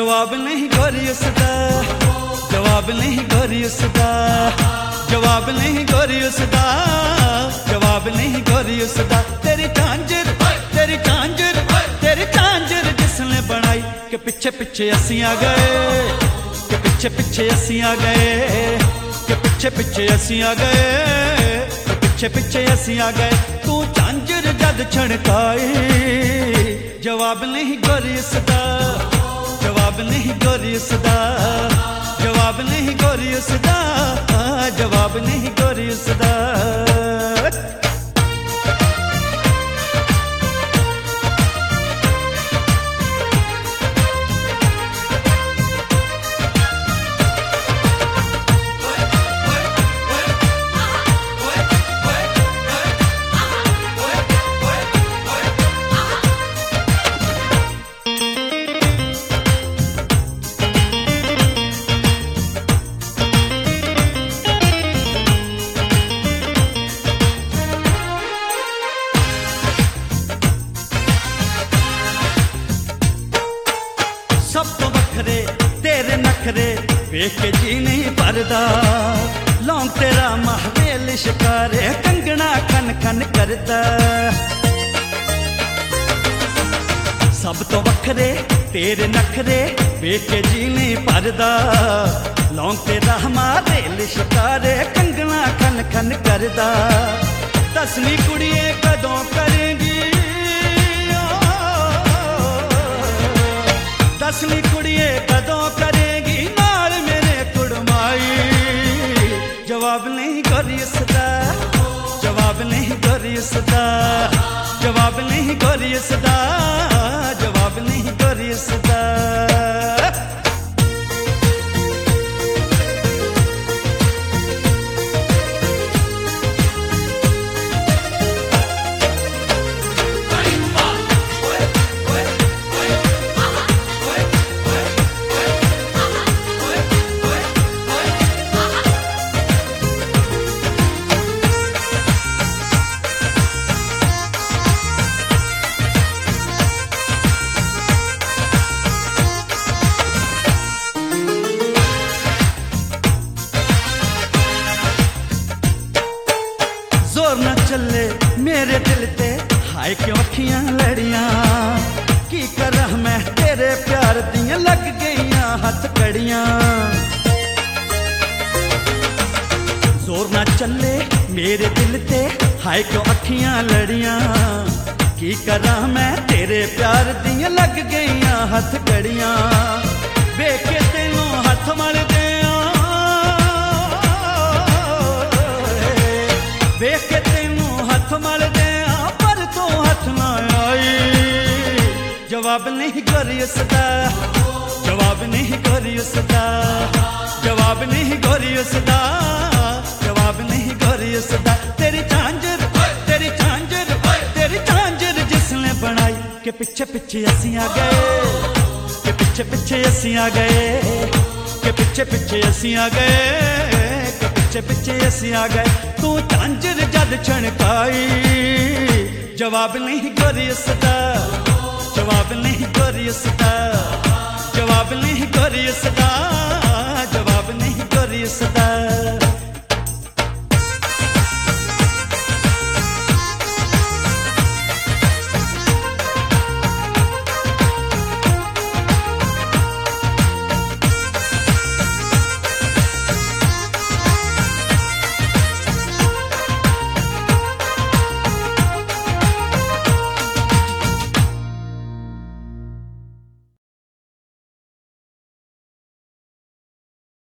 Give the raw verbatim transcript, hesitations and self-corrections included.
जवाब नहीं गोरी उसदा, जवाब नहीं गोरी उसदा, जवाब नहीं गोरी उसदा, जवाब नहीं गोरी उसदा। तेरी झांझर तेरी झांझर तेरी झांझर जिसने बनाई के पिछे पिछे असी आ गए, के पिछे पिछे असी आ गए, के पिछे पिछे असी आ गए, के पिछे पिछे असी आ गए। तू झांझर जद छड़काई जवाब नहीं गोरी उसदा, जवाब नहीं गोरी उसदा, जवाब नहीं गोरी उसदा, जवाब नहीं गोरी उसदा। सब तो वखरे तेरे नखरे वेख के जी नहीं भरदा, लौंग तेरा महवेल शिकारे कंगना खन खन करदा। सब तो वखरे तेरे नखरे वेख के जी नहीं भरदा, लौंग तेरा महवेल शिकारे कंगना खन खन करदा। दसवीं कुड़िए कदों करेंगी, दसवीं कुड़िए कदों करेगी नाल मेरे कुड़माई। जवाब नहीं गोरी उसदा, जवाब नहीं गोरी उसदा, जवाब नहीं गोरी उसदा, जवाब नहीं गोरी उसदा। जोर न चले मेरे दिल ते हाय क्यों अखियां लड़ियां, की करह मैं तेरे प्यार दियां लग गईयां हथ कड़ियां। जोर न चले मेरे दिल ते हाय क्यों अखियां लड़ियां, की करह मैं तेरे प्यार दियां लग गईयां हथ कड़ियां। वेख के तेनों हथ मल दियां, वेख के तेनों हथ मल दियां पर तू हथ ना आई। जवाब नहीं गोरी उसदा, जवाब नहीं गोरी उसदा, जवाब नहीं गोरी उसदा, जवाब नहीं गोरी उसदा। तेरी झांझर तेरी झांझर तेरी झांझर जिसने बनाई के पिछे पिछे असी आ गए, के पिछे पिछे असी आ गए, के पिछे पिछे असी आ गए, के पिछे पिछे असी आ गए। तू झांझर जद छणकाई जवाब नहीं गोरी उसदा, जवाब नहीं गोरी उसदा, जवाब नहीं गोरी उसदा, जवाब नहीं गोरी उसदा।